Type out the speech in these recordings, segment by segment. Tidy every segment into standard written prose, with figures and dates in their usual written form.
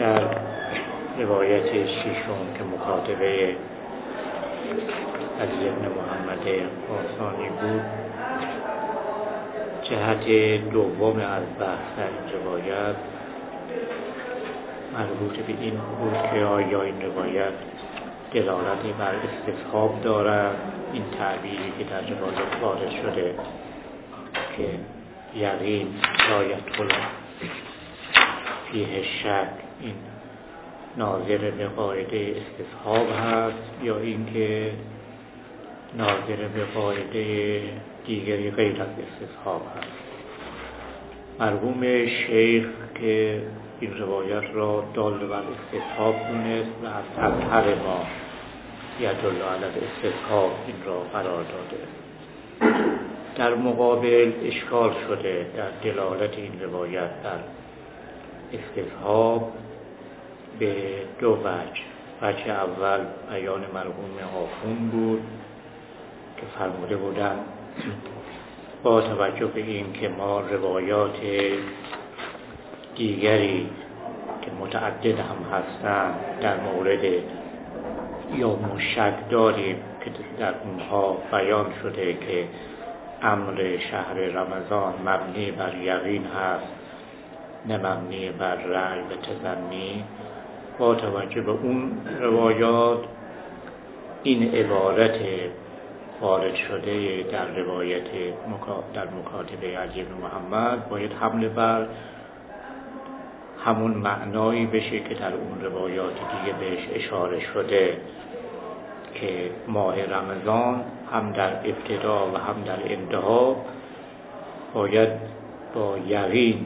در روایت ششم که مکاتبه علی بن محمد خراسانی بود، جهت دوم از بحث این روایت مربوط به این بود که آیا این روایت دلالتی بر استصحاب دارد، این تعبیری که در روایت وارد شده که یقین لا یدخل فیه شک، این ناظر به قاعده استصحاب هست یا اینکه ناظر به قاعده دیگری غیر از استصحاب هست. مرحوم شیخ که این روایت را دال بر استصحاب دونست و از اظهر ما یدل علی استصحاب این را قرار داده. در مقابل اشکال شده در دلالت این روایت در استصحاب به دو وجه. وجه اول بیان مرحوم آخون بود که فرموده بودند با توجه به این که ما روایات دیگری که متعدد هم هستند در مورد یا مشک داریم که در اونها بیان شده که امر شهر رمضان مبنی بر یقین هست نه مبنی بر رأی و تظنی. با توجه به اون روایات این عبارت وارد شده در روایت در مکاتبه علی بن محمد باید حمل بر همون معنایی بشه که در اون روایات دیگه بهش اشاره شده که ماه رمضان هم در ابتدا و هم در انتها باید با یقین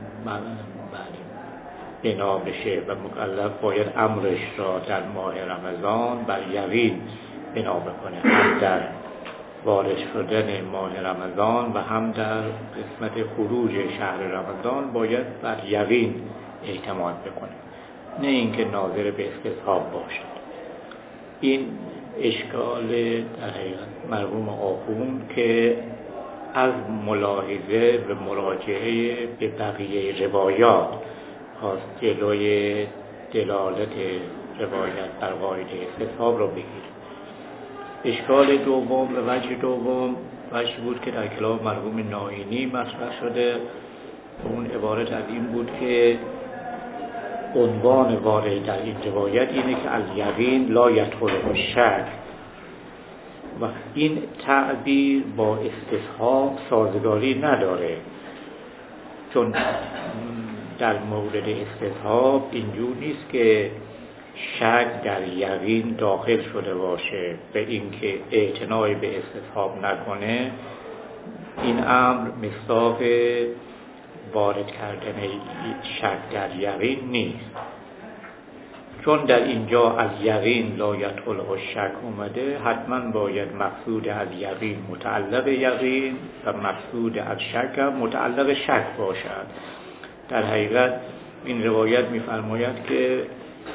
بنا بشه و مکلف باید امرش را در ماه رمضان بر یقین بنا بکنه، هم در وارد شدن ماه رمضان و هم در قسمت خروج شهر رمضان باید بر یقین اعتماد بکنه، نه اینکه ناظر به استصحاب باشد. این اشکال در حقیقت مرحوم آخون که از ملاحظه و مراجعه به بقیه روایات خواست جلوی دلالت روایت بر قاعده استصحاب را بگیره. اشکال دوم و وجه دوم وجه بود که در کلام مرحوم نائینی مطرح شده. اون عبارت از این بود که عنوان وارد در این روایت اینه که الیقین لا یدخله شک و این تعبیر با استصحاب سازگاری نداره، چون در مورد استصحاب اینجور نیست که شک در یقین داخل شده باشه به اینکه اعتنای به استصحاب نکنه. این امر مصداق وارد کردن شک در یقین نیست، چون در اینجا از یقین لا یدخله شک اومده، حتما باید مقصود از یقین متعلق یقین و مقصود از شک متعلق شک باشد. در حقیقت این روایت می‌فرماید که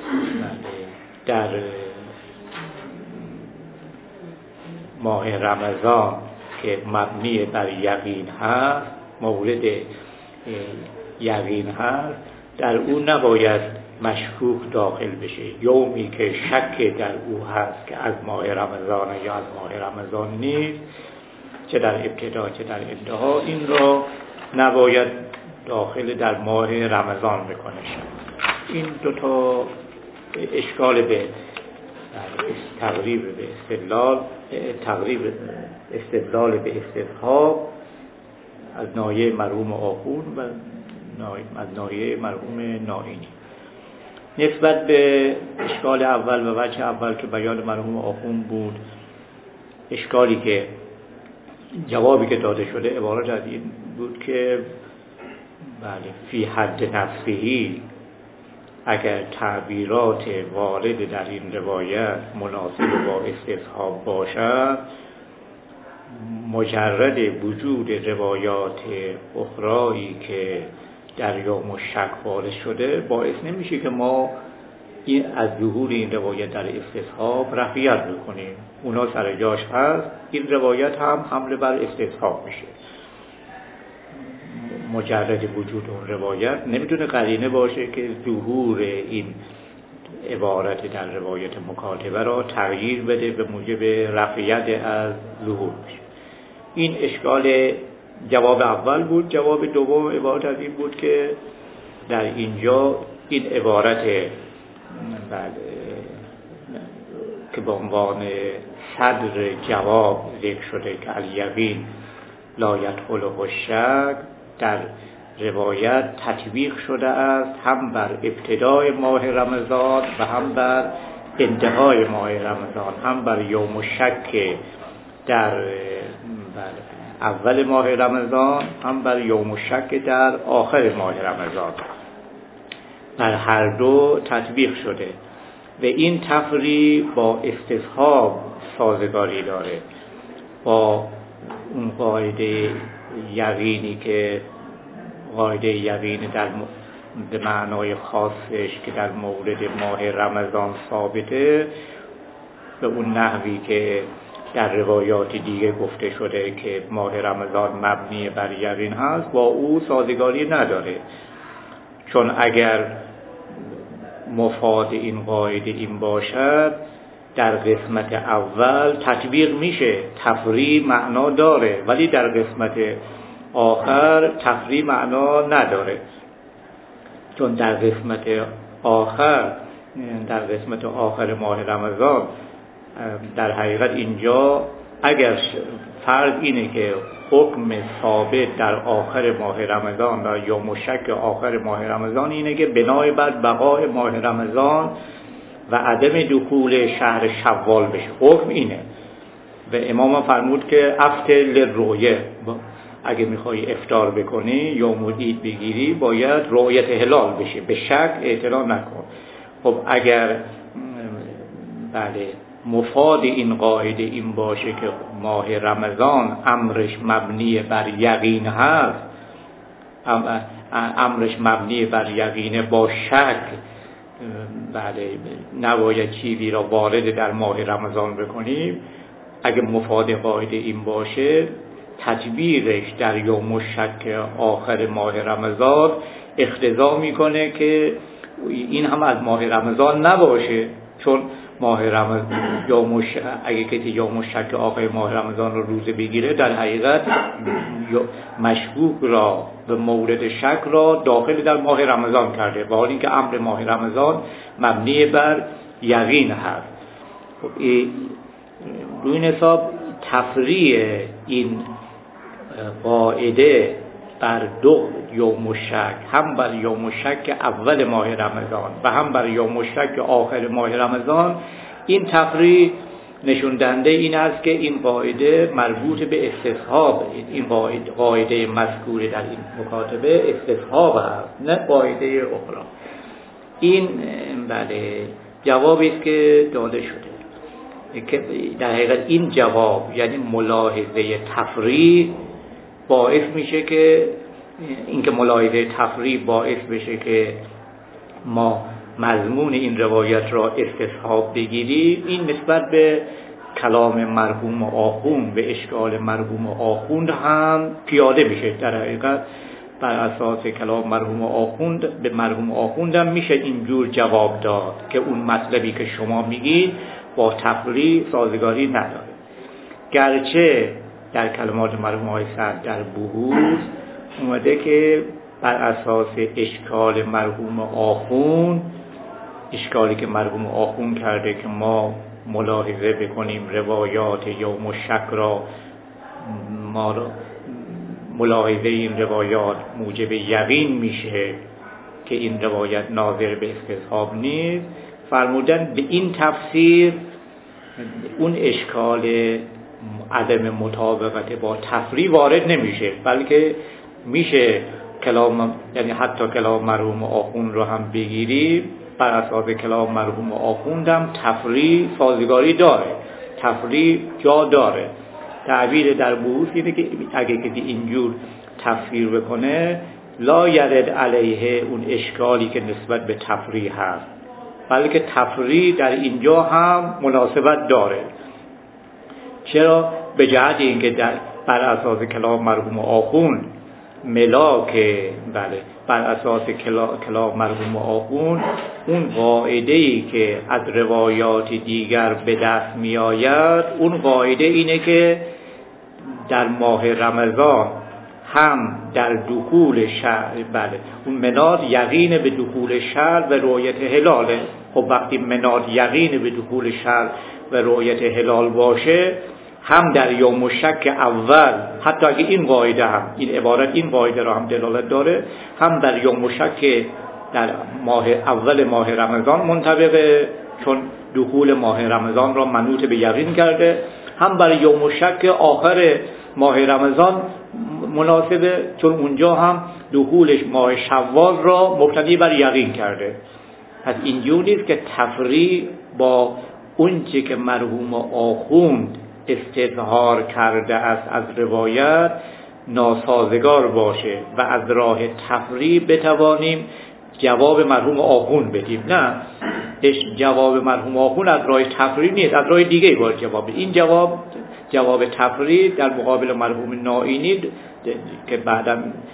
در ماه رمضان که مبنی بر یقین هست، مورد یقین هست، در او نباید مشکوک داخل بشه. یومی که شک در او هست که از ماه رمضان یا از ماه رمضان نیست، چه در ابتدا چه در انتها، این را نباید داخل در ماه رمضان بکنه. این دوتا اشکال به تقریب به استدلال، تقریب استدلال به استصحاب از ناحیه مرحوم آخون و از ناحیه مرحوم نائینی. نسبت به اشکال اول و وجه اول که بیان مرحوم آخون بود، اشکالی که جوابی که داده شده عبارت از این بود که بله فی حد نفسهی اگر تعبیرات وارد در این روایت مناسب با استصحاب باشد، مجرد وجود روایات اخرایی که در یوم شک وارد شده باعث نمیشه که ما این از ظهور این روایت در استصحاب رفعیت بکنیم. اونا سر جاش هست، این روایت هم حمله بر استصحاب میشه. مجرد وجود اون روایت نمیتونه قرینه باشه که ظهور این عبارت در روایت مکاتبه را تغییر بده به موجب رفعیت از ظهور بشه. این اشکال جواب اول بود. جواب دوم عبارت از این بود که در اینجا این عبارت که به عنوان صدر جواب ذکر شده که الیقین لا یدخله الشک در روایت تطبیق شده است هم بر ابتدای ماه رمضان و هم بر انتهای ماه رمضان، هم بر یوم الشک در اول ماه رمضان، هم بر یوم الشک در آخر ماه رمضان. بر هر دو تطبیق شده و این تفریق با استصحاب سازگاری داره، با اون قاعده یقینی که قاعده یقین در به معنای خاصش که در مورد ماه رمضان ثابته، به اون نحوی که در روایات دیگه گفته شده که ماه رمضان مبنی بر یقین هست، با او سازگاری نداره. چون اگر مفاد این قاعده این باشد، در قسمت اول تطبیق میشه، تفریع معنا داره، ولی در قسمت آخر تفریع معنا نداره. چون در قسمت آخر ماه رمضان در حقیقت اینجا اگر فرض اینه که حکم ثابت در آخر ماه رمضان و یا مشک آخر ماه رمضان اینه که بنای بر بقای ماه رمضان و عدم دخول شهر شوال بشه، حکم اینه. و امام فرمود که افطر للرؤیه، اگه میخوای افطار بکنی یا مدید بگیری باید رؤیت هلال بشه، به شک اعتنا نکن. خب اگر بله مفاد این قاعده این باشه که ماه رمضان امرش مبنی بر یقین هست، امرش مبنی بر یقین، با شک بله نباید چیزی را وارد در ماه رمضان بکنیم. اگه مفاد قاعده این باشه، تطبیقش در یوم الشک آخر ماه رمضان اقتضا میکنه که این هم از ماه رمضان نباشه، چون ماه رمضان اگه کسی یوم الشک آخر ماه رمضان رو روزه بگیره، در حقیقت مشکوک را به مورد شک را داخل در ماه رمضان کرده، با حالی که امر ماه رمضان مبنی بر یقین هست. خب روی این حساب تفریع این قاعده بر دو یوم الشک، هم بر یوم الشک اول ماه رمضان و هم بر یوم الشک آخر ماه رمضان، این تفریع نشون دهنده این است که این قاعده مربوط به استصحاب، این قاعده مذکور در این مکاتبه استصحاب است، نه قاعده اخرى. این بله جوابی است که داده شده که در حقیقت این جواب یعنی ملاحظه تفریع باعث میشه که اینکه ملاحظه تفریع باعث بشه که ما مضمون این روایت را استصحاب بگیریم. این نسبت به کلام مرحوم آخوند، به اشکال مرحوم آخوند هم پیاده میشه. در حقیقت بر اساس کلام مرحوم آخوند به مرحوم آخوند هم میشه اینجور جواب داد که اون مطلبی که شما میگید با تفریع سازگاری نداره. گرچه در کلمات مرحوم آقای سعد در بحوث اومده که بر اساس اشکال مرحوم آخوند، اشکالی که مرحوم آخوند کرده که ما ملاحظه بکنیم روایات یوم الشک را، ما ملاحظه این روایات موجب یقین میشه که این روایت ناظر به استصحاب نیست، فرمودن به این تفسیر اون اشکال عدم مطابقت با تفریع وارد نمیشه، بلکه میشه کلام، یعنی حتی کلام مرحوم آخوند رو هم بگیریم، بر اساس کلام مرحوم آخوند هم تفریع سازگاری داره، تفریع جا داره. تعبیر در بحوث اینه که اگه کسی اینجور تفسیر بکنه لا یرد علیه اون اشکالی که نسبت به تفریع هست، بلکه تفریع در اینجا هم مناسبت داره. چرا؟ به جهت اینکه بر اساس کلام مرحوم آخوند ملاک بله بر اساس کلام مرحوم آخوند، اون قاعده‌ای که از روایات دیگر به دست می آید، اون قاعده اینه که در ماه رمضان هم در دخول شهر، بله اون مناد یقین به دخول شهر و رؤیت هلاله. خب وقتی مناد یقین به دخول شهر و رؤیت هلال باشه، هم در یوم شک اول، حتی اگه این قاعده هم این عبارت این قاعده را هم دلالت داره، هم در یوم شک در ماه اول ماه رمضان منطبقه، چون دخول ماه رمضان را منوط به یقین کرده، هم برای یوم شک آخر ماه رمضان مناسبه، چون اونجا هم دخولش ماه شوال را مبتنی بر یقین کرده. پس اینجور نیست که تفریع با اونچه که مرحوم آخوند استظهار کرده است از روایت ناسازگار باشه و از راه تفریع بتوانیم جواب مرحوم آخوند بدیم. نه، جواب مرحوم آخوند از راه تفریع نیست، از راه دیگه باید جواب بدیم. این جواب تفریع در مقابل مرحوم نائینی که بعدا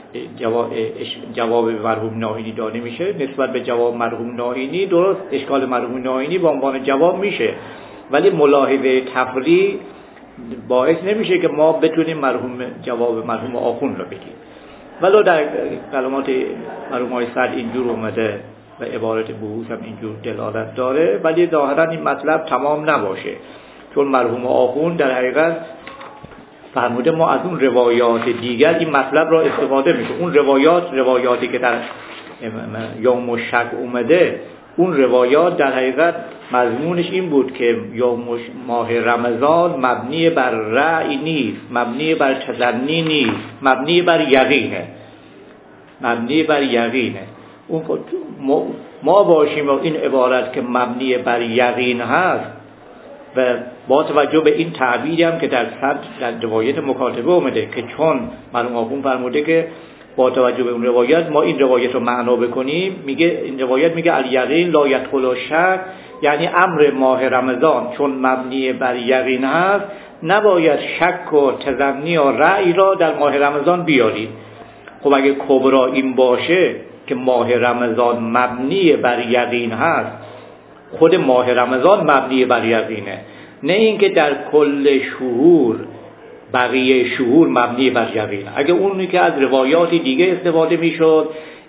جواب مرحوم نائینی داده میشه، نسبت به جواب مرحوم نائینی درست اشکال مرحوم نائینی به عنوان جواب میشه، ولی ملاحظه تفریع باعث نمیشه که ما بتونیم جواب مرحوم آخوند رو بدیم. ولو در کلمات مرحوم آقای سعد اینجور اومده و عبارت بحوث هم اینجور دلالت داره، ولی ظاهرا این مطلب تمام نباشه، چون مرحوم آخوند در حقیقت فرموده ما از اون روایات دیگر این مطلب را استفاده میشه. اون روایاتی که در یوم شک اومده، اون روایات در حقیقت مضمونش این بود که یوم ماه رمضان مبنی بر رأی نیست، مبنی بر تظنی نیست، مبنی بر یقینه، مبنی بر یقینه. اون ما باشیم و این عبارت که مبنی بر یقین هست و با توجه به این تعبیری هم که در روایت مکاتبه اومده که چون مرحوم آخوند فرموده که با توجه به اون روایت ما این روایت رو معنا بکنیم، میگه این روایت میگه الیقین لا یدخل شک، یعنی امر ماه رمضان چون مبنی بر یقین هست نباید شک و تظنی و رأی را در ماه رمضان بیارید. خب اگه کبرا این باشه که ماه رمضان مبنی بر یقین هست، خود ماه رمضان مبنی بر یقینه، نه اینکه در کل شهور بقیه شهور مبنی بر یقین. اگه اونی که از روایات دیگه استفاده میشد،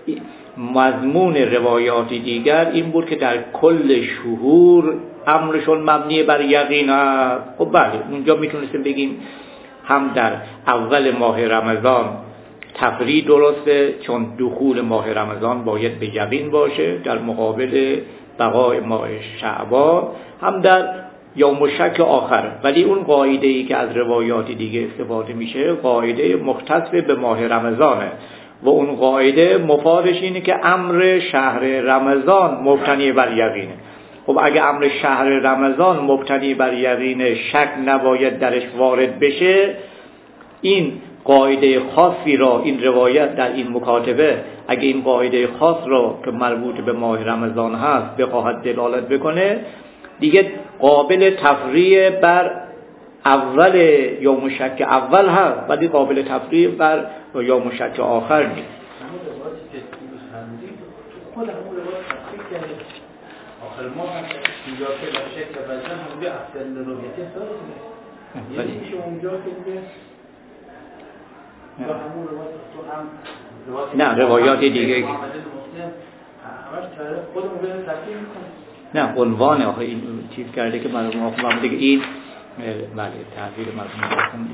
مضمون روایات دیگر این بود که در کل شهور امرشون مبنی بر یقین است. خب بله اونجا میتونستیم بگیم هم در اول ماه رمضان تفرید درسته، چون دخول ماه رمضان باید به یقین باشه در مقابل بقای ماه شعبان، هم در یوم شک آخر. ولی اون قاعده‌ای که از روایات دیگه استفاده میشه قاعده مختص به ماه رمضانه و اون قاعده مفادش اینه که امر شهر رمضان مبتنی بر یقینه. خب اگه امر شهر رمضان مبتنی بر یقینه، شک نباید درش وارد بشه. این قاعده خاصی را این روایت در این مکاتبه، اگه این قاعده خاص را که مربوط به ماه رمضان هست بخواهد دلالت بکنه، دیگه قابل تفریع بر اول یوم شک اول هست، ولی قابل تفریع بر یوم شک آخر نیست. آخر ما اینجا که در شکل بزن همونجا افتر رویتی ساده یعنی میشه اونجا که میگه یا همون روایت تو هم نه روایات دیگه همش خودمون به تفسیر میکنه. نه عنوان آخه این چیز کرده که مرحوم آخوند میگه این بله تحویل مرحوم آخوند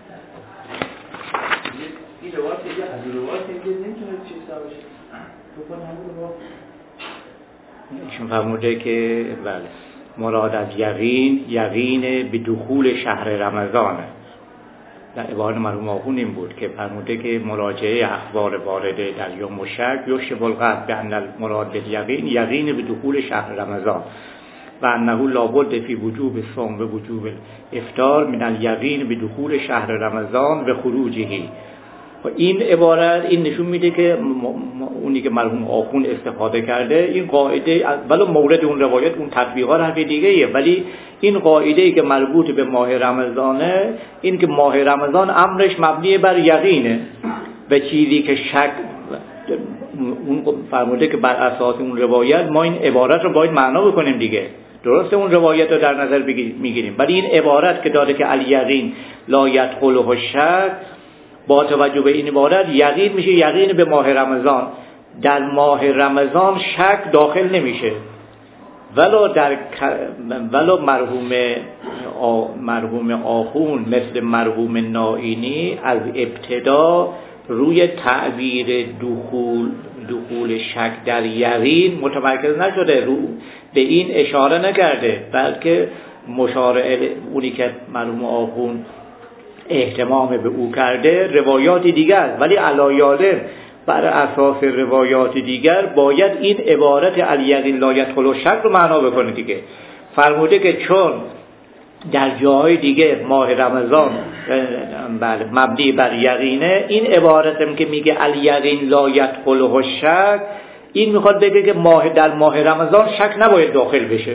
این روایت دیگه از روایت دیگه نمیتونه چیز باشه. تو خود همون روایت ایشون فرموده که بله مراد از یقین به دخول شهر رمضانه. در عبارت مرحوم آخوند این بود که فرموده که مراجعه اخبار وارده در یوم شک یشبه القلب به ان المراد بالیقین یقین به دخول شهر رمضان و انه لابد فی وجوب الصوم و وجوب الافطار من الیقین به دخول شهر رمضان و خروجه. و این عبارت این نشون میده که اونی که مرحوم آخوند استفاده کرده این قاعده، ولی مورد اون روایت اون تطبیقات حرف دیگه ایه، ولی این قاعده‌ای که مربوط به ماه رمضانه این که ماه رمضان امرش مبنی بر یقینه و چیزی که شک اون فرموده که بر اساس اون روایت ما این عبارت رو باید معنا بکنیم دیگه. درسته اون روایت رو در نظر میگیریم، ولی این عبارت که داره که الیقین لا یدخله الشک، با توجه به این عبارت یقین میشه یقین به ماه رمضان. در ماه رمضان شک داخل نمیشه، ولو مرحوم آخون مثل مرحوم نائینی از ابتدا روی تعبیر دخول شک در یقین متمرکز نشده، رو به این اشاره نکرده، بلکه اونی که مرحوم آخون اهتمام به او کرده روایاتی دیگر، ولی علایاله بر اساس روایات دیگر باید این عبارت الیقین لا یدخل الشک رو معنا بکنه دیگه. فرموده که چون در جاهای دیگه ماه رمضان بله مبنی بر یقینه، این عبارت هم که میگه الیقین لا یدخل الشک، این میخواد بگه که در ماه رمضان شک نباید داخل بشه.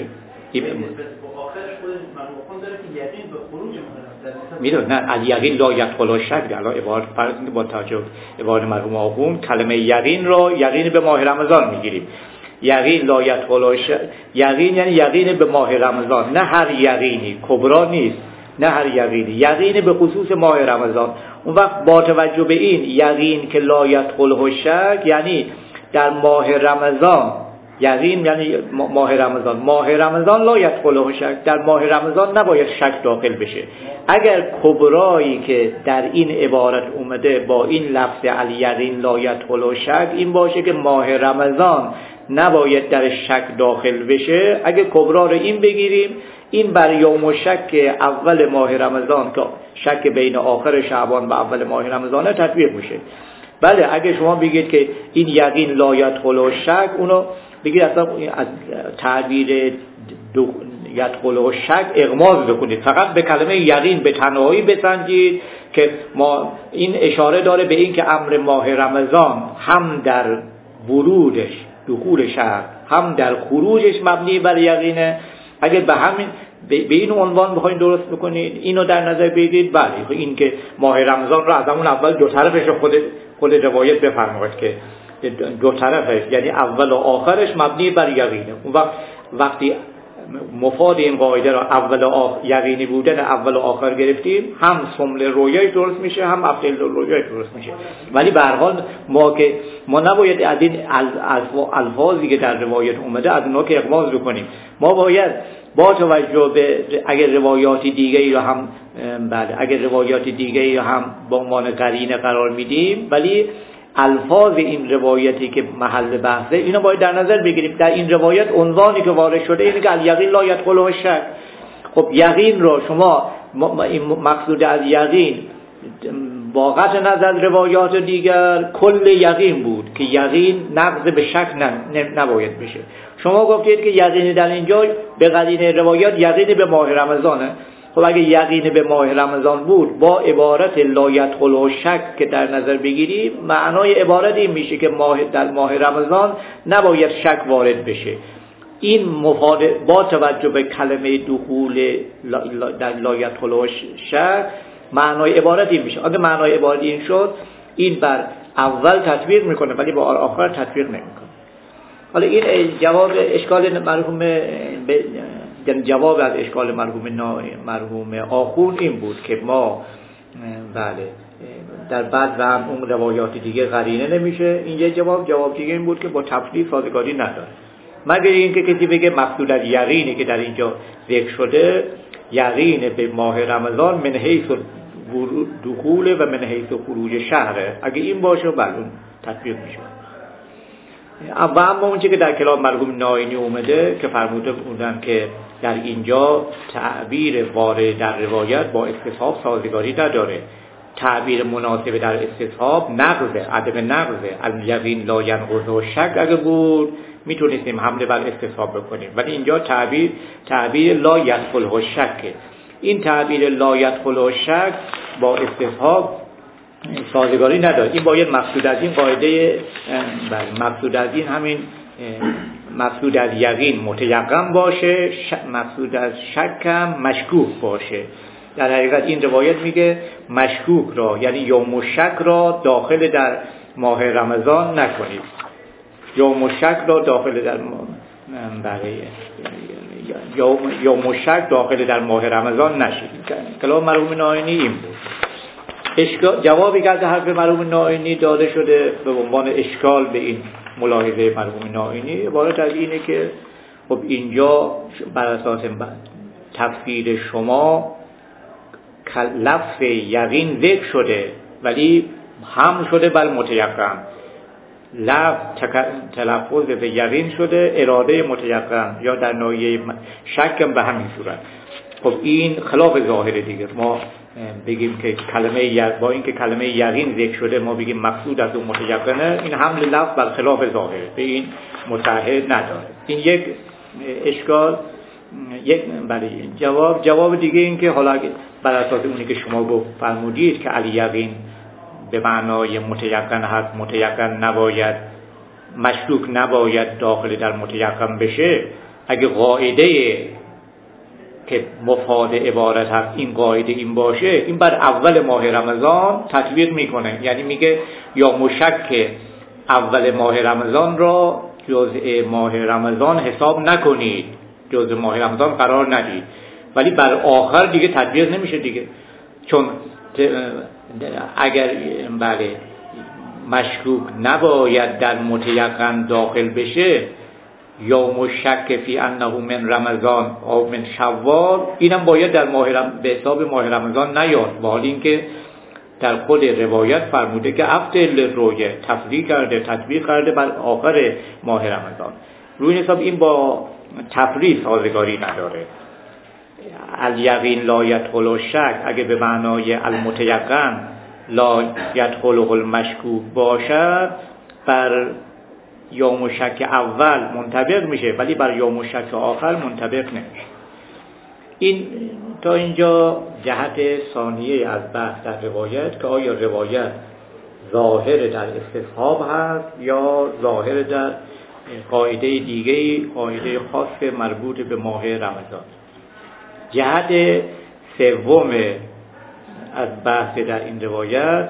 میدون نه الیقین لا یدخل الشک، الان عبارت فرض کنید با توجه عبارت مرحوم آخون کلمه یقین رو یقین به ماه رمضان میگیریم. یقین لا یدخل الشک، یقین یعنی یقین به ماه رمضان، نه هر یقینی، کبرا نیست، نه هر یقینی، یقین به خصوص ماه رمضان. اون وقت با توجه به این یقین که لا یدخل الشک یعنی در ماه رمضان، یقین یعنی ماه رمضان لا یدخل الشک، در ماه رمضان نباید شک داخل بشه. اگر کبرایی که در این عبارت اومده با این لفظ الیقین لا یدخل الشک این باشه که ماه رمضان نباید در شک داخل بشه، اگه کبرا رو این بگیریم، این بر یوم شک اول ماه رمضان که شک بین آخر شعبان و اول ماه رمضان تطبیق میشه. بله اگه شما بگید که این یقین لا یدخل الشک، اونو بگید اصلا از تعبیر یدخل الشک اغماض بکنید، فقط به کلمه یقین به تنهایی بسنجید که ما این اشاره داره به این که امر ماه رمضان هم در ورودش دخول شهر هم در خروجش مبنی بر یقینه. اگر به همین به این عنوان بخواید درست بکنید، اینو در نظر بگیرید، بله این که ماه رمضان رو از همون اول دو طرفش خود روایت بفرمایید که دو طرفش یعنی اول و آخرش مبنی بر یقینه. اون وقتی مفاد این قاعده را اول و آخر یقینی بودن اول و آخر گرفتیم، هم سمل رویای درست میشه، هم افعال رویای درست میشه. ولی به هر حال ما نباید از این الفاظی که در روایت اومده از اونها که اغماض بکنیم. ما باید با توجه به اگر روایاتی دیگری رو هم اگر روایاتی دیگری رو هم به عنوان قرینه قرار میدیم، ولی الفاظ این روایتی که محل بحثه اینو باید در نظر بگیریم. در این روایت عنوانی که وارد شده اینه که الیقین لا یدخل الشک. خب یقین رو شما مقصود از یقین با قطع نظر روایات دیگر کل یقین بود که یقین نقض به شک نباید بشه. شما گفتید که یقین در اینجا به قرینه روایات یقین به ماه رمضانه. خب اگه یقین به ماه رمضان بود، با عبارت لا یدخل الشک که در نظر بگیریم، معنای عبارت این میشه که در ماه رمضان نباید شک وارد بشه. این مفاد با توجه به کلمه دخول در لا یدخل الشک معنای عبارت این میشه. اگه معنای عبارت این شد، این بر اول تطبیق میکنه ولی با آخر تطبیق نمیکنه. حالا این جواب اشکال جواب از اشکال مرحوم آخون این بود که ما بله در بعد و هم اون روایات دیگه قرینه نمیشه. اینجا جواب دیگه این بود که با تفصیل سازگاری نداره، مگر اینکه کسی بگه مقصود از یقینی که در اینجا ذکر شده یقین به ماه رمضان من حیث دخول و من حیث خروج شهره. اگه این باشه بله اون تطبیق میشه. و اما اون چی که در کلام مرحوم نائینی اومده که فرموده بودن که در اینجا تعبیر وارد در روایت با استصحاب سازگاری نداره، تعبیر مناسب در استصحاب نقضه، عدم نقضه. الیقین لا ینقض الشک اگه بود میتونستیم حمله بر استصحاب بکنیم، ولی اینجا تعبیر لا یدخل الشک، این تعبیر لا یدخل الشک با استصحاب سازگاری نداره. این باید مقصود از این قاعده مقصود از این همین مقصود از یقین متیقن باشه، مقصود از شک هم مشکوک باشه. در حقیقت این روایت میگه مشکوک را یعنی یوم شک را داخل در ماه رمضان نکنید. یوم شک را داخل در یوم شک داخل در ماه رمضان نشید. کلام مرحوم نائینی این بود. جوابی که از حرف مرحوم نائینی داده شده به عنوان اشکال به این ملاحظه مرحوم نائینی عبارت از اینه که خب اینجا بر اساس تفسیر شما لفظ یقین ذکر شده ولی هم شده بل متیقن، تلفظ به یقین شده اراده متیقن یا در ناحیه شک به همین صورت. خب این خلاف ظاهره دیگه. ما بگیم که با اینکه کلمه یقین ذکر شده ما بگیم مقصود از اون متیقنه، این حمل لفظ بر خلاف ظاهره، به این متعهد نداره. این یک اشکال. برای جواب دیگه این که حالا بر اساس اونی که شما گفت فرمودید که الیقین به معنای متیقن هست، متیقن نباید، مشکوک نباید داخل در متیقن بشه، اگه قاعده که مفاد عبارت هست این قاعده این باشه، این بر اول ماه رمضان تطبیق میکنه. یعنی میگه یا مشک اول ماه رمضان را جزء ماه رمضان حساب نکنید، جزء ماه رمضان قرار ندید، ولی بر آخر دیگه تطبیق نمیشه دیگه. چون اگر بله مشکوک نباید در متیقن داخل بشه یا مشک فی انه من رمضان او من شوال، اینم باید در به حساب ماه رمضان نیاد، با حال اینکه در خود روایت فرموده که افضل رویه تفریق کرده، تطبیق کرده بر آخر ماه رمضان. روی حساب این با تفریق سازگاری نداره. الیقین لا یدخل الشک اگه به معنای المتیقن لا یدخل المشکوک باشد، بر یوم شک اول منطبق میشه ولی بر یوم شک آخر منطبق نمیشه. این تا اینجا جهت ثانیه از بحث در روایت که آیا روایت ظاهر در استصحاب هست یا ظاهر در قاعده دیگه، قاعده خاص مربوط به ماه رمضان. جهت سوم از بحث در این روایت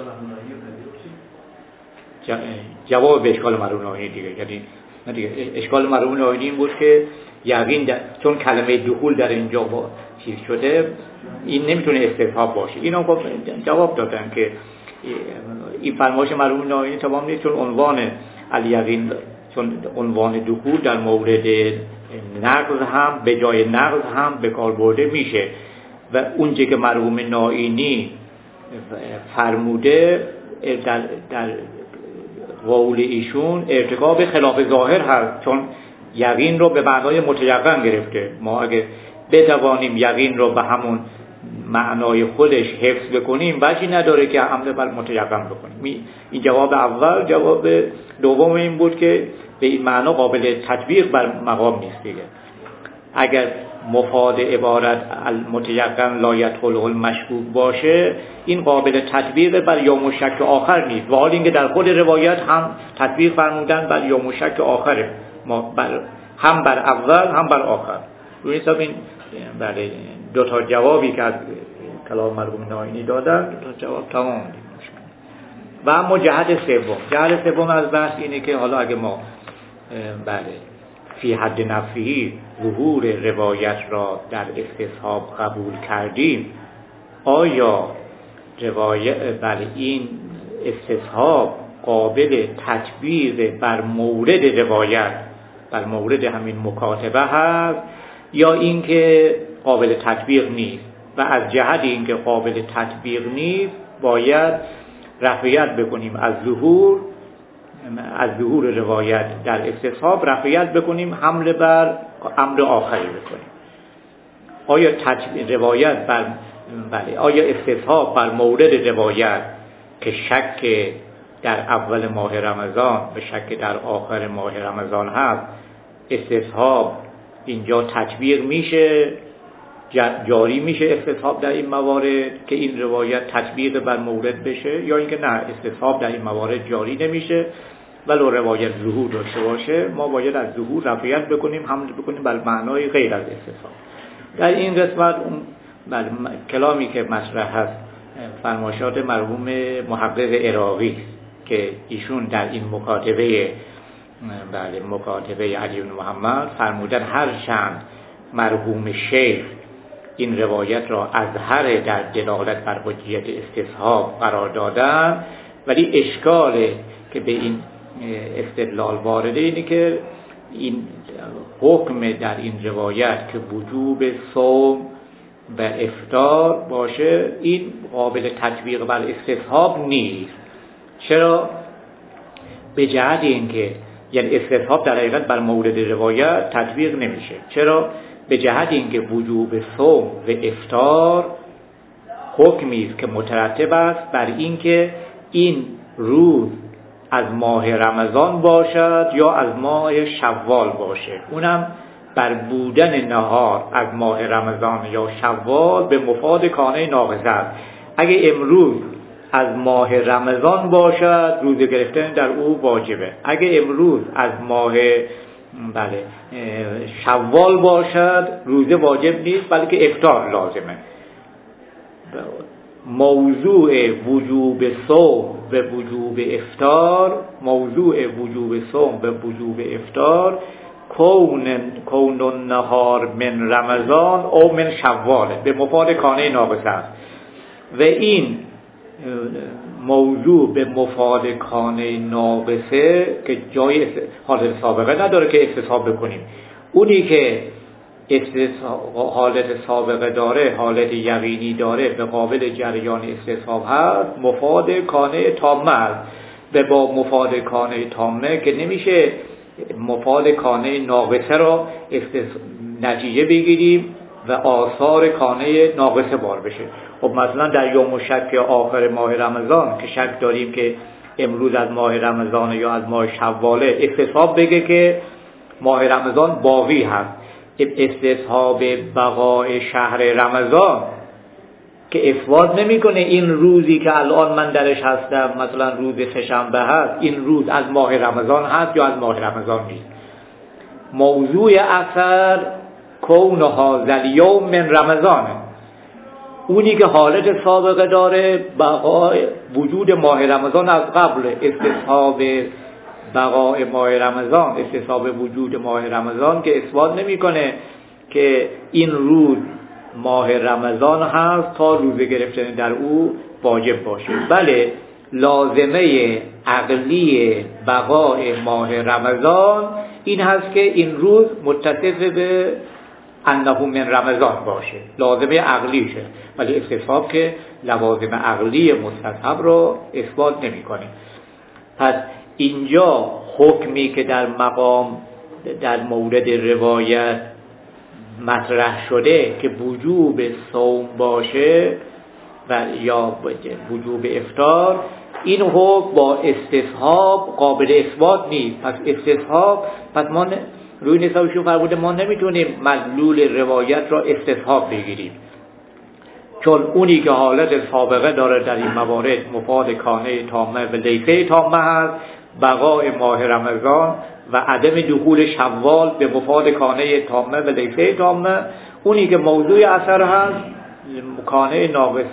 جواب به اشکال مرحوم نائینی دیگه، یعنی اشکال مرحوم نائینی این بود که یقین چون کلمه دخول در اینجا چیز شده این نمیتونه استصحاب باشه. اینا خب جواب دادن که این فرمایش مرحوم نائینی تمام نیست، چون عنوان الیقین، چون عنوان دخول در مورد نقض هم به جای نقض هم به کار برده میشه و اونچه که مرحوم نائینی فرموده در قول ایشون ارتکاب خلاف ظاهر هست، چون یقین رو به معنای متیقن گرفته. ما اگه بتوانیم یقین رو به همون معنای خودش حفظ بکنیم وجهی نداره که حمله بر متیقن بکنیم. این جواب اول. جواب دوم این بود که به این معنا قابل تطبیق بر مقام نیست دیگه. اگر مفاد عبارت المتیقن لا یدخل المشکوک باشه، این قابل تطبیق بر یوم شک آخر نیست، و حال اینکه در خود روایت هم تطبیق فرمودن بر یوم شک آخره، هم بر اول هم بر آخر. روی حساب این بله دو تا جوابی که از کلام مرحوم نائینی دادن، دو تا جواب تمام دید. و اما جهت سوم از بحث اینه که حالا اگه ما بله فی حد نفی ظهور روایت را در استصحاب قبول کردیم، آیا روایت بله این استصحاب قابل تطبیق بر مورد روایت، بر مورد همین مکاتبه هست، یا اینکه قابل تطبیق نیست؟ و از جهت اینکه قابل تطبیق نیست باید رفعیت بکنیم از ظهور روایت در استصحاب، رفعیت بکنیم، حمله بر امر آخری بکنیم. آیا روایت آیا استصحاب بر مورد روایت که شک در اول ماه رمضان و شک در آخر ماه رمضان هست، استصحاب اینجا تطبیق میشه، جاری میشه استصحاب در این موارد که این روایت تطبیق بر مورد بشه، یا اینکه نه استصحاب در این موارد جاری نمیشه ولو روایت ظهور داشته باشه، ما باید از ظهور رفعیت بکنیم، حمل بکنیم بر معنای غیر از استصحاب. در این قسمت بله کلامی که مطرح هست فرمایشات مرحوم محقق عراقی که ایشون در این مکاتبه علی بن محمد فرمودن هرچند مرحوم شیخ این روایت را اظهر در دلالت بر حجیت استصحاب قرار دادن، ولی اشکال که به این استدلال وارده اینه که این حکم در این روایت که وجوب صوم و افطار باشه این قابل تطبیق بر استصحاب نیست. چرا؟ به جهت اینکه یعنی استصحاب در حقیقت بر مورد روایت تطبیق نمیشه. چرا؟ به جهت اینکه وجوب صوم و افطار حکمی است که مترتب است بر اینکه این روز از ماه رمضان باشد یا از ماه شوال باشه، اونم بر بودن نهار از ماه رمضان یا شوال به مفاد کانه ناقص است. اگه امروز از ماه رمضان باشد روزه گرفتن در او واجبه، اگه امروز از ماه شوال باشد روزه واجب نیست بلکه افطار لازمه. موضوع وجوب صوم و وجوب افطار کون النهار من رمضان او من شواله به مفاد کانه ناقص است و این موضوع به مفاد کانه ناقصه که جای حالت سابقه نداره که استصحاب بکنیم. اونی که حالت سابقه داره، حالت یقینی داره، به قابل جریان استصحاب هست، مفاد کانه تامه است و با مفاد کانه تامه که نمیشه مفاد کانه ناقصه را نتیجه بگیریم و آثار کانه ناقصه بار بشه. خب مثلا در یوم شک آخر ماه رمضان که شک داریم که امروز از ماه رمضان یا از ماه شواله، استصحاب بگه که ماه رمضان باقی هست. استصحاب بقای شهر رمضان که اثبات نمیکنه این روزی که الان من درش هستم مثلا روز سه‌شنبه هست این روز از ماه رمضان هست یا از ماه رمضان نیست. موضوع اثر کون هذا الیوم من رمضان، اونی که حالت سابقه داره بقای وجود ماه رمضان از قبل، استصحاب بقای ماه رمضان، استصحاب وجود ماه رمضان که اثبات نمیکنه که این روز ماه رمضان هست تا روزه گرفتن در او واجب باشه. بله لازمه عقلی بقای ماه رمضان این هست که این روز متصف به انه من رمضان باشه، لازمه عقلیشه، ولی استصحاب که لوازم عقلی مستصحب رو اثبات نمیکنه. پس اینجا حکمی که در مورد روایت مطرح شده که وجوب صوم باشه و یا وجوب افطار، این حکم با استصحاب قابل اثبات نیست. پس استصحاب ما روی نصابشون فرموده ما نمیتونیم مدلول روایت را استصحاب بگیریم، چون اونی که حالت سابقه داره در این موارد مفاد کانه تامه و لیسه تامه هست، بقای ماه رمضان و عدم دخول شوال به مفاد کانه تامه و لیسه تامه. اونی که موضوع اثر هست کانه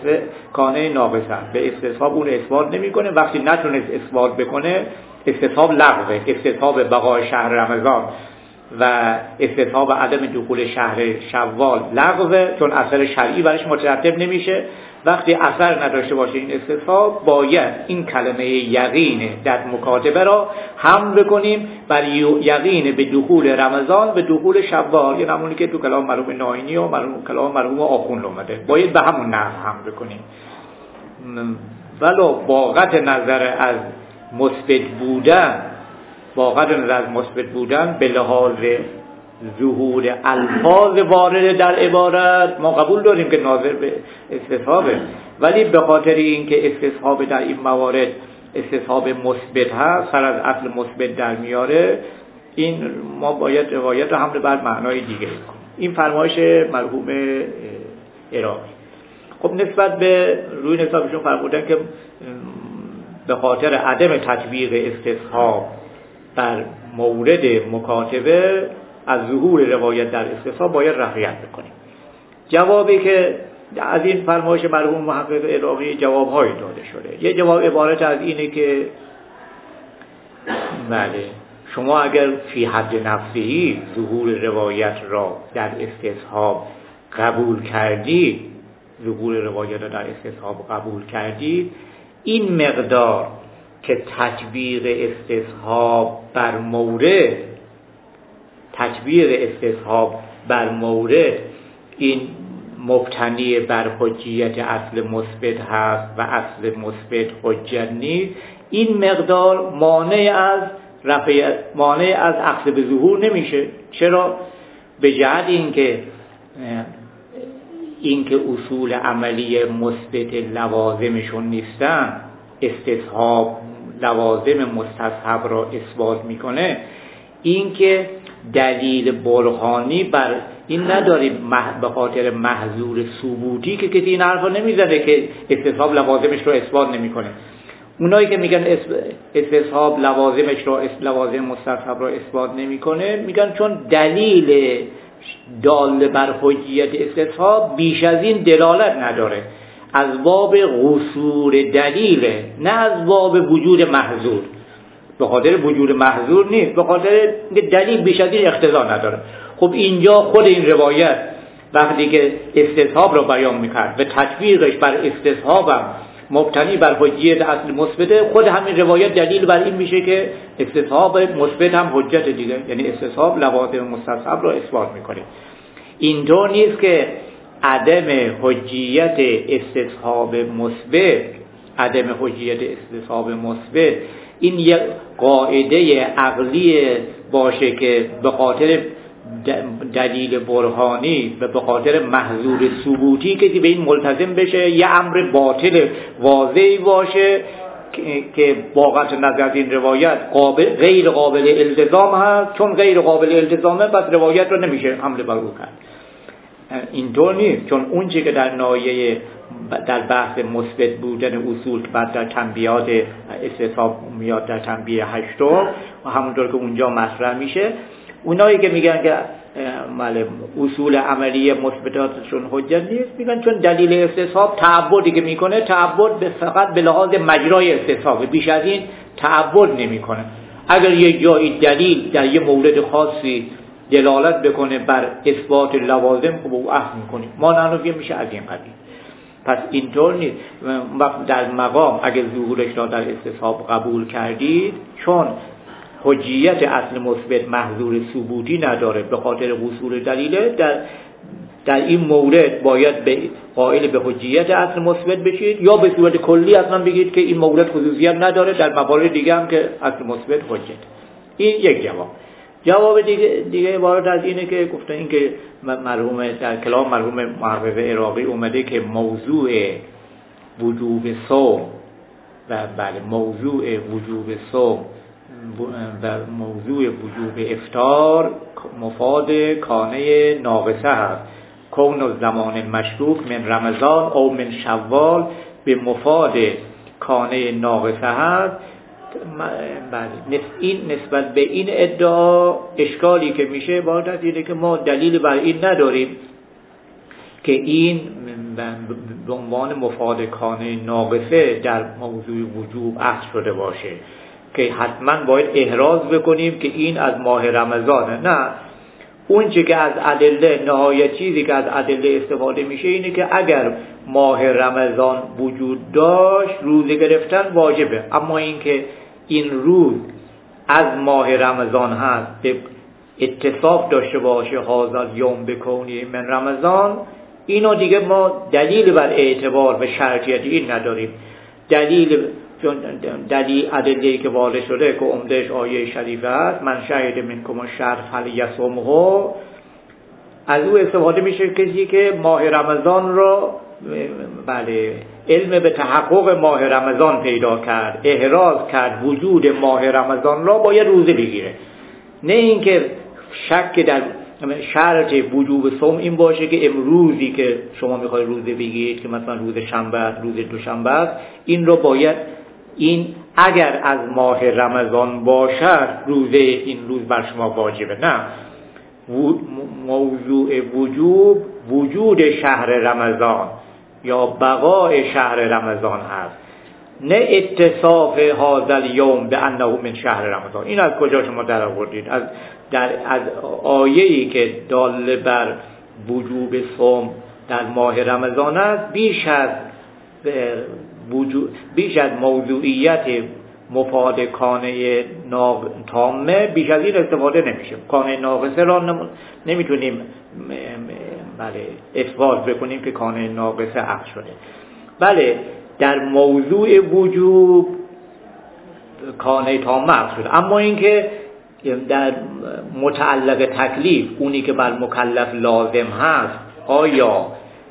ناقصه به استصحاب اون اثبات نمیکنه. وقتی نتونست اثبات بکنه استصحاب لغوه، استصحاب بقای شهر رمضان و استصحاب عدم دخول شهر شوال لغوه، چون اثر شرعی برش مترتب نمیشه. وقتی اثر نداشته باشه این استصحاب، باید این کلمه یقین در مکاتبه را هم بکنیم بر یقین به دخول رمضان و دخول شوال، یعنی همونی که تو کلام مرحوم ناینی و کلام مرحوم آخوند اومده، باید به همون نحو هم بکنیم. ولو با قطع نظر از مثبت بودن به لحاظ ظهور الفاظ وارد در عبارت ما قبول داریم که ناظر به استصحابه، ولی به خاطر اینکه استصحاب در این موارد استصحاب مثبت هست، سر از اصل مثبت در میاره، این ما باید روایت رو حمل بر معنای دیگه کنیم. این فرمایش مرحوم عراقی. خب نسبت به روی نصابشون فرمودن که به خاطر عدم تطبیق استصحاب در مورد مکاتبه از ظهور روایت در استصحاب باید رعایت بکنیم. جوابی که از این فرمایش مرحوم محقق عراقی جواب‌هایی داده شده. یه جواب عبارت از اینه که بله شما اگر فی حد نفسی ظهور روایت را در استصحاب قبول کردید، ظهور روایت را در استصحاب قبول کردید، این مقدار که تطبیق استصحاب بر مورد این مبتنی بر حجیت اصل مثبت هست و اصل مثبت حجت نیست، این مقدار مانع از اخذ به ظهور نمیشه. چرا؟ به جهت اینکه اصول عملی مثبت لوازمشون نیستن، استصحاب لوازم مستصحب را اثبات میکنه. اینکه دلیل برهانی بر این نداریم به خاطر محظور ثبوتی که کسی این حرفا نمیزنه که استصحاب لوازمش رو اثبات نمیکنه. اونایی که میگن استصحاب لوازم مستصحب را اثبات نمیکنه، میگن چون دلیل دال بر حجیت استصحاب بیش از این دلالت نداره، از باب قصور دلیله، نه از باب وجود محظور. به خاطر وجود محظور نیست، به خاطر دلیل بیش از این اقتضا نداره. خب اینجا خود این روایت وقتی که استصحاب را بیان میکرد و تطبیقش بر استصحابم مبتنی بر حجیت اصل مثبت، خود همین روایت دلیل بر این میشه که استصحاب مثبت هم حجت دیگه، یعنی استصحاب لوازم مستصحب را اثبات میکنه. اینطور نیست که عدم حجیت استصحاب مثبت این یک قاعده عقلی باشه که به خاطر دلیل برهانی و به خاطر محظور ثبوتی کسی به این ملتزم بشه، یه امر باطل واضحی باشه که با قطع نظر از این روایت غیر قابل التزام هست. چون غیر قابل التزامه پس روایت رو نمیشه حمل بر او کرد. اینطور نیست، چون اون چیزی که در بحث مثبت بودن اصول که بعد در تنبیهات استصحاب میاد در تنبیه 8 و همونطور که اونجا مطرح میشه، اونایی که میگن که اصول عملی مثبتاتشون حجت نیست، میگن چون دلیل استصحاب تعبدی که میکنه، تعبد فقط به لحاظ مجرای استصحاب، بیش از این تعبد نمیکنه. اگر یه جایی دلیل در یه مورد خاصی دلالت بکنه بر اثبات لوازم، خب او اخذ میکنیم. ما نانویه میشه از این قضیه. پس اینطور نیست. در مقام اگر ظهورش را در استصحاب قبول کردید، چون حجیت اصل مثبت محظور ثبوتی نداره به خاطر وصول دلیله، در این مورد باید به قائل به حجیت اصل مثبت بشید، یا به صورت کلی اصلا بگید که این مورد خصوصیت نداره، در موارد دیگه هم که اصل مثبت حجت. این یک جواب دیگه عبارت از اینه که گفتن این که در کلام مرحوم محقق عراقی اومده که موضوع وجوب صوم و موضوع وجوب افطار مفاد کانه ناقصه هست. کون الزمان مشروک من رمضان او من شوال به مفاد کانه ناقصه هست. این نسبت به این ادعا اشکالی که میشه باید اینه که ما دلیل بر این نداریم که این به عنوان مفاد کانه ناقصه در موضوع وجوب اخذ شده باشه که حتما باید احراز بکنیم که این از ماه رمضانه. نه، اون چی که از ادله، نهایت چیزی که از ادله استفاده میشه اینه که اگر ماه رمضان وجود داشت روزه گرفتن واجبه، اما اینکه این روز از ماه رمضان هست به اتصاف داشته باشه حاضر یوم بکونی من رمضان، اینو دیگه ما دلیل بر اعتبار و شرطیت این نداریم. دلیل ادله‌ای که وارد شده که عمدهش آیه شریفه است، من شهد منکم الشهر فلیصمه، از او استفاده میشه کسی که ماه رمضان را علم به تحقق ماه رمضان پیدا کرد، احراز کرد وجود ماه رمضان را، باید روزه بگیره. نه اینکه شک در شرط وجوب صوم این باشه که امروزی که شما میخوای روزه بگیرید که مثلا روز شنبه، روز دوشنبه، این رو باید این اگر از ماه رمضان باشد روزه این روز بر شما واجبه. نه، موضوع وجوب وجود شهر رمضان یا بقای شهر رمضان هست، نه اتصاف هذا اليوم به انه من شهر رمضان. این از کجا شما در آوردید؟ از آیه‌ای که دال بر وجوب صوم در ماه رمضان است، بیش از موضوعیت مفاد کانه تامه بیش از این استفاده نمیشه. کانه ناقصه را نمیتونیم اثبات بکنیم که کانه ناقصه عقد شده. بله، در موضوع وجوب کانه تامه عقد شده، اما اینکه در متعلق تکلیف، اونی که بر مکلف لازم هست، آیا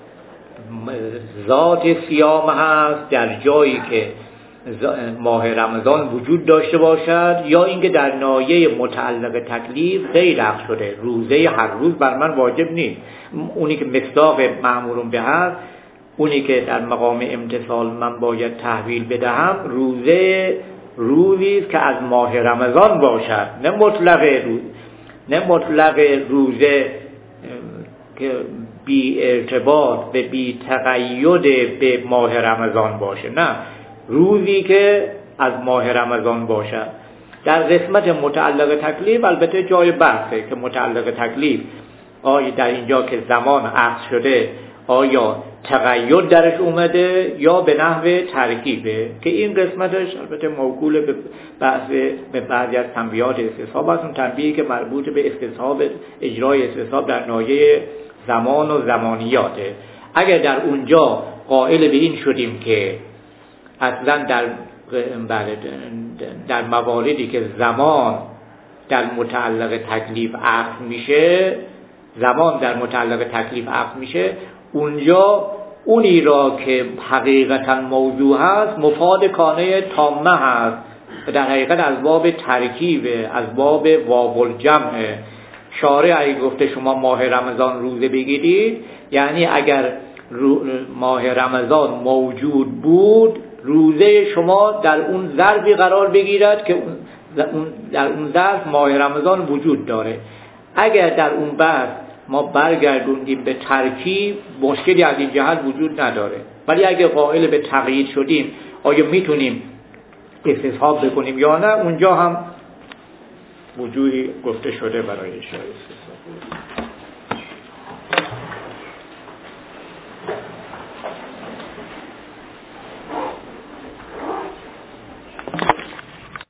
ذات صیام هست در جایی که ماه رمضان وجود داشته باشد، یا اینکه در ناحیه متعلق تکلیف غیر عقد شده، روزه هر روز بر من واجب نیست. اونی که مصداق مأمورون به هست، اونی که در مقام امتثال من باید تحویل بدهم، روزی که از ماه رمضان باشد، نه مطلق روزه که بی ارتباط و بی تقید به ماه رمضان باشه، نه، روزی که از ماه رمضان باشد. در قسمت متعلق تکلیف البته جای بحثه که متعلق تکلیف آیا در اینجا که زمان عقد شده آیا تقید درش اومده یا به نحو ترکیبه، که این قسمتش البته موکول به بحث به بعضی از تنبیهات استصحاب است، اون تنبیهی که مربوط به استصحاب اجرای استصحاب در ناحیه زمان و زمانیاته. اگر در اونجا قائل به این شدیم که اصلا در مواردی که زمان در متعلق تکلیف عقد میشه، اونجا اونی را که حقیقتا موضوع هست مفاد کانه تامه هست و در حقیقت از باب ترکیبه، از باب واو الجمع. شارع اگه گفته شما ماه رمضان روزه بگیرید، یعنی اگر ماه رمضان موجود بود، روزه شما در اون ظرفی قرار بگیرد که در اون ظرف ماه رمضان وجود داره. اگر در اون بحث ما برگردوندیم به ترکیب، مشکلی از این جهت وجود نداره. ولی اگه قائل به تقیید شدیم آیا میتونیم استصحاب بکنیم یا نه، اونجا هم وجودی گفته شده برای اشاره استصحاب.